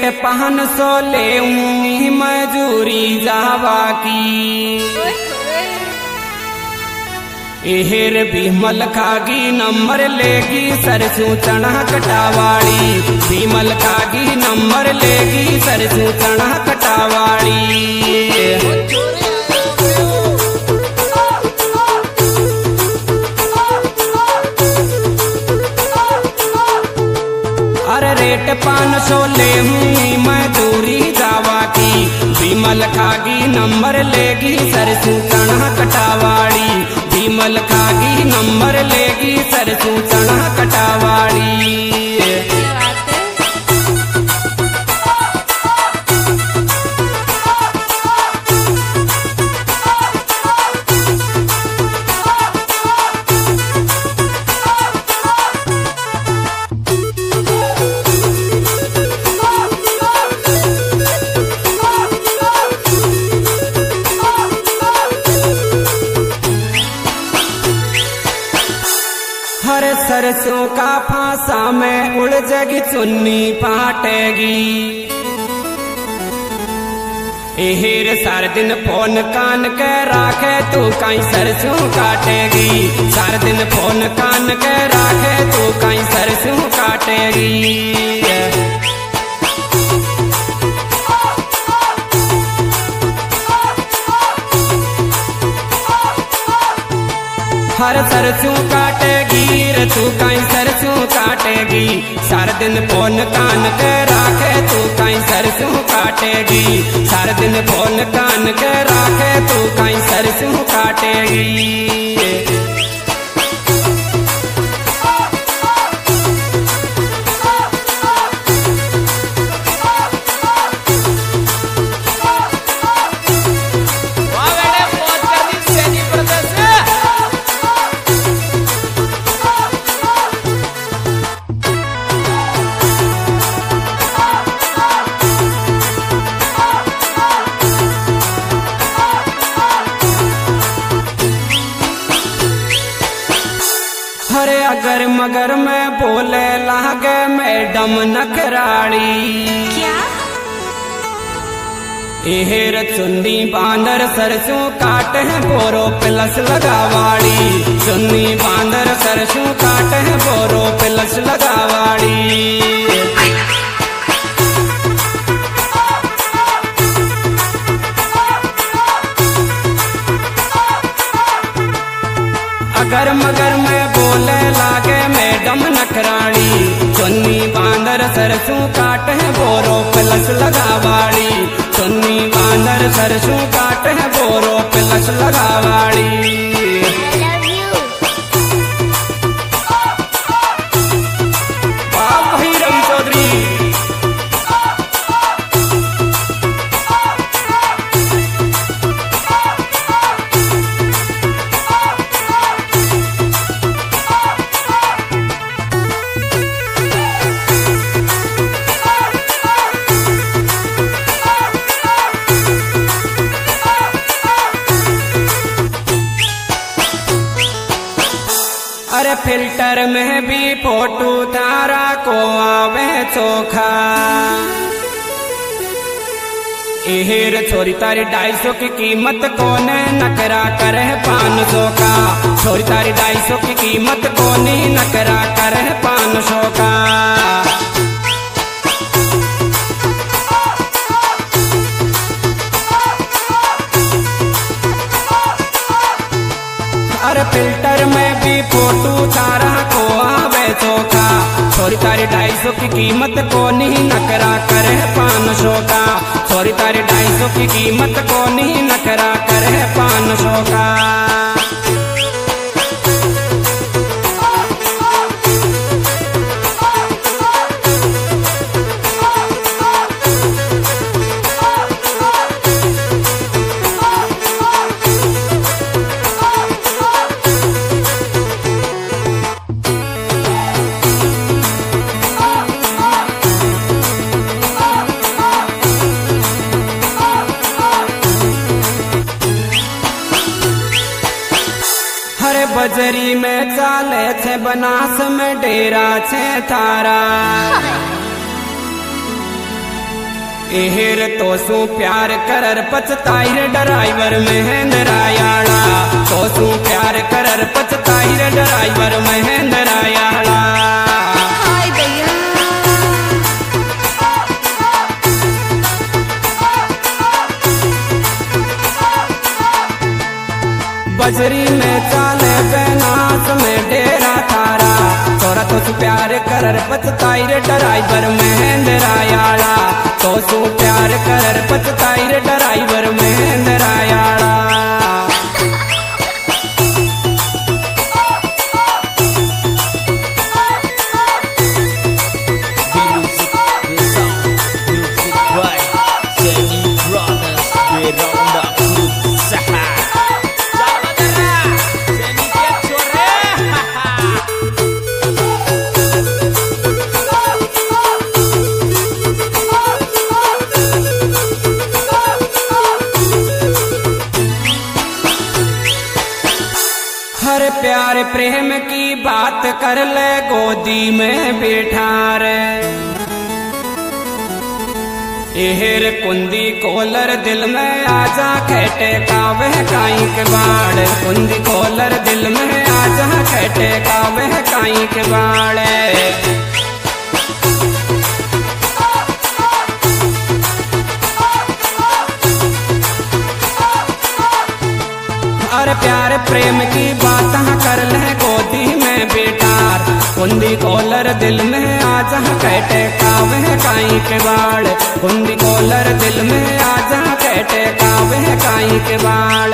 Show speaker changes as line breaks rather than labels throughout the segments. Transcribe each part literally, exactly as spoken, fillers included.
Rate पान सौ ले मजूरी जावा की। एहर भीमल खागी नंबर लेगी सरसों चना कटावाड़ी। भीमल खागी नंबर लेगी सरसों चना कटावाड़ी। अरे रेट पान सौ ले मजूरी जावा की। भीमल खागी नंबर लेगी सरसों चना कटावाड़ी। भीमल खागी नंबर लेगी सरसों चना कटावाड़ी। हर सरसों का फांसा में उलझेगी चुन्नी पाटेगी। एहर सार दिन फोन कान के राखे तू कहीं सरसों काटेगी। सार दिन फोन कान के राखे तू कहीं सरसों काटेगी। हर सरसों काटेगी रे तू कहीं सरसों काटेगी। सार दिन फोन कान के राखे तू कहीं सरसों काटेगी। सार दिन फोन कान के राखे तू कहीं सरसों काटेगी। अरे अगर मगर मैं बोले लागे मैडम नखराड़ी।
क्या?
एहर चुन्नी बांदर सरसों काट है बोरो प्लस लगावाड़ी। चुन्नी बांदर सरसों काट है बोरो प्लस लगावाड़ी। अगर मगर मैं बोले लागे मैडम नखराड़ी। चुन्नी बांदर सरसों काट है बोरो प्लस लगावाड़ी। चुन्नी बांदर सरसों काट है बोरो प्लस लगावाड़ी। अरे फिल्टर में भी फोटो तारा को आवे चोखा। एहर छोरी तारी ढाई सौ की कीमत कोने नकरा करे पाँच सौ का। छोरी तारी ढाई सौ की कीमत कोने नकरा करे पाँच सौ का। अरे फिल्टर में भी फोटो तारा को आवे चोखा। छोरी तारी ढाई सौ की कीमत को नहीं नकरा करे पाँच सौ का। छोरी तारी ढाई सौ की कीमत को नहीं नकरा करे पाँच सौ का। बजरी में चाले छे बनास में डेरा छे थारा। एहेर तो सू प्यार करर पछताई रे ड्राइवर महेंद्र आयाड़ा। तो सू प्यार करर पछताई रे ड्राइवर महेंद्र आयाड़ा। बजरी में चाले बेनास में डेरा थारा। तोरा तो सू प्यार करर पछताई रे ड्राइवर महेंद्र आयाड़ा। तो सू प्यार करर पछताई रे ड्राइवर महेंद्र आयाड़ा। हर प्यार प्रेम की बात कर ले गोदी में बैठा रे। एहर कुंदी कोलर दिल में आजा खेटे कावे काई के बाड़। कुंदी कोलर दिल में आजा खेटे कावे काई के बाड़। अरे प्यार प्रेम की बात कर ले गोदी में बेटार। कुंदी कोलर दिल में आजा कैटे कावे काई के बाड़। कुंदी कोलर दिल में आजा कैटे कावे काई के बाड़।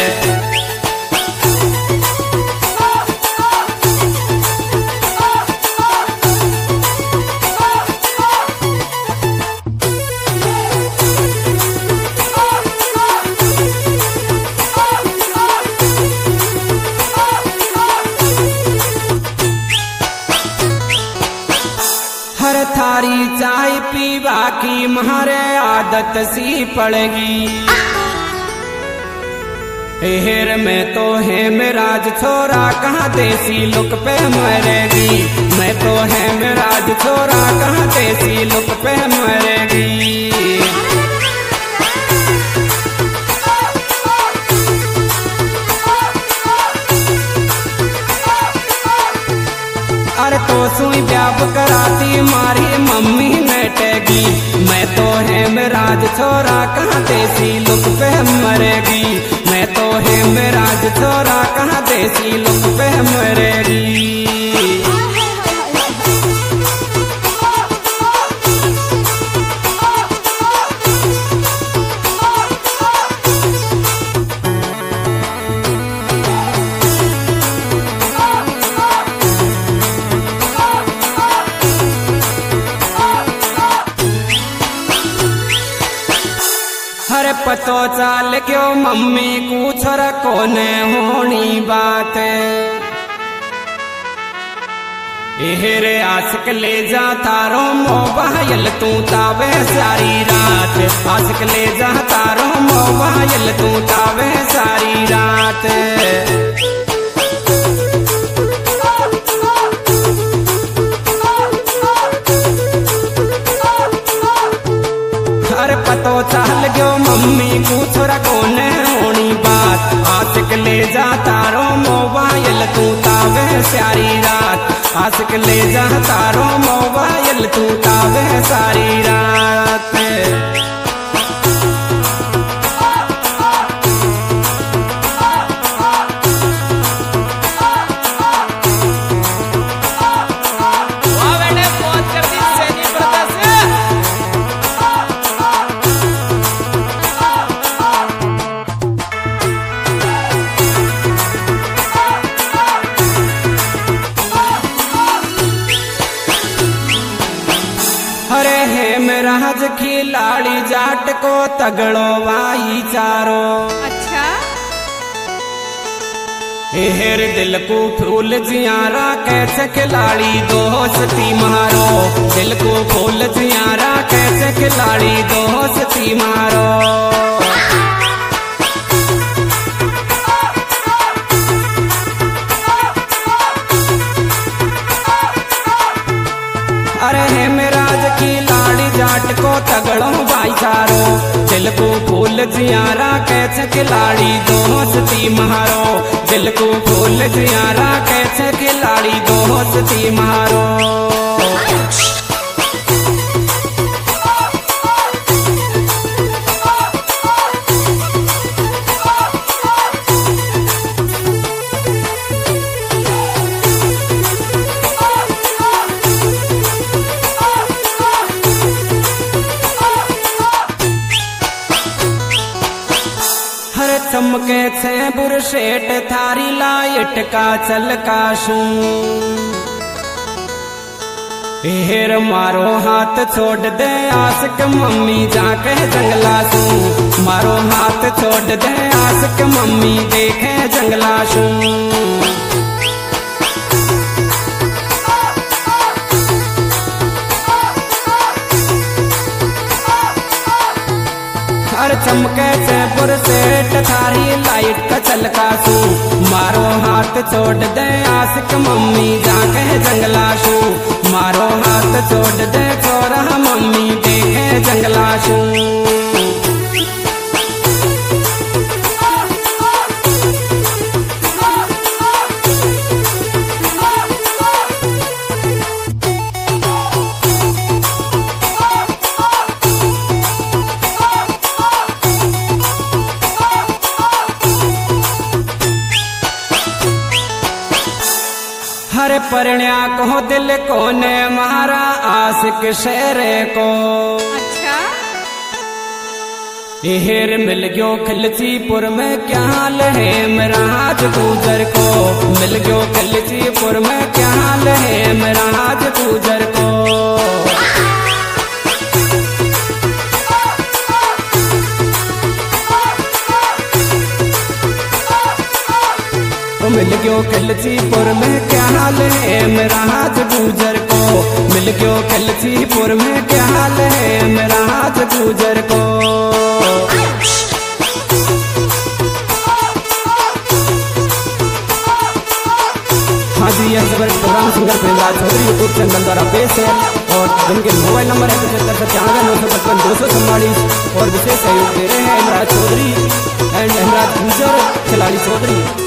हर थारी चाय पीवा की म्हारे आदत सी पड़ेगी। हेर में तो है मेराज छोरा कहाँ देसी लुक पे मरेगी। मैं तो है मेराज छोरा कहाँ देसी लुक पे मरेगी। अरे तो सुई ब्याप कराती मारी मम्मी नटेगी। मैं तो है मेराज छोरा कहाँ देसी लुक पे मरेगी। मैं तो है मेराज छोरा कहाँ देसी लुक पे मरेगी। हर पतो चाल क्यों मम्मी कुछ कोने होनी बात। एहरे आशिक ले जा तारो मोबाइल तू तावे सारी रात। आशिक ले जा तारो मोबाइल तू तावे सारी रात। अरे पतो चाल गयो मम्मी कुछ कोने होनी बात। आशिक ले जा तारो मोबाइल तू तावे सारी रात। आशिक ले जा तारो मोबाइल तू तावे सारी रात। हरे हे मेराज खिलाड़ी जाट को तगड़ो वाई चारो।
अच्छा
हेर दिल को फूल जियारा कैसे खिलाड़ी दोस्ती मारो। दिल को फूल जियारा कैसे खिलाड़ी दोस्ती मारो। अरे हे मेराज की लाड़ी जाट को तगड़ो भाई को फूल जियारा कैसे खिलाड़ी दोस्ती महारो, दिल को फूल जियारा कैसे खिलाड़ी दोस्ती महारो। चमके छे बुरशेट थारी लाइट का चलकाशू, हेर मारो हाथ छोड़ दे आशिक मम्मी जाके जंगलासू, मारो हाथ छोड़ दे आशिक मम्मी देखे जंगलासू। हर चमके से बुरशेट थारी लाइट का चलकासू, मारो हाथ छोड़ दे आशिक मम्मी जाके जंगलासू, मारो हाथ छोड़ दे छोरा मम्मी देखे जंगलासू। हरे परण्या को दिल को ने मारा आशिक शेरे को,
अच्छा
हेर मिल गयो खलचीपुर में क्या हाल है मेरा हाथ गुजर को, मिल गयो खलचीपुर में क्या हाल है मेरा हाथ गुजर को। मिल गयो खलचीपुर में क्या हाल है मेरा हाथ गुजर को, मिल गयो खलचीपुर में क्या हाल है मेरा हाथ गुजर को। हाँ जी, यह programme singer Premraj Chaudhary YouTube channel द्वारा पेश है और जिनके मोबाइल नंबर है पचहत्तर पचानवे नौ सौ पचपन दो सौ चौवालीस और विशेष सहयोग दे रहे हैं हेमराज चौधरी एंड हेमराज गुजर खिलाड़ी चौधरी।